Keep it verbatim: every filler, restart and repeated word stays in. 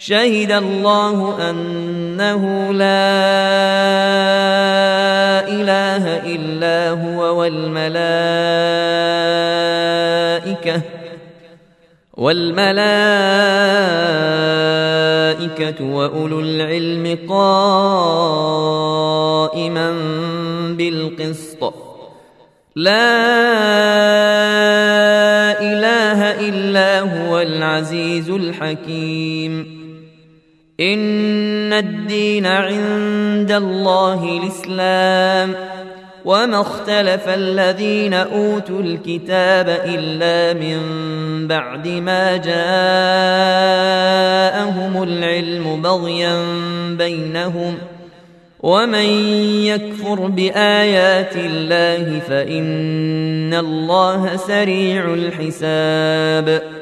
شهد الله أنه لا إله إلا هو والملائكة والملائكة وأولو العلم قائما بالقسط لا إله إلا هو العزيز الحكيم إن الدين عند الله الإسلام وما اختلف الذين أوتوا الكتاب إلا من بعد ما جاءهم العلم بغيا بينهم ومن يكفر بآيات الله فإن الله سريع الحساب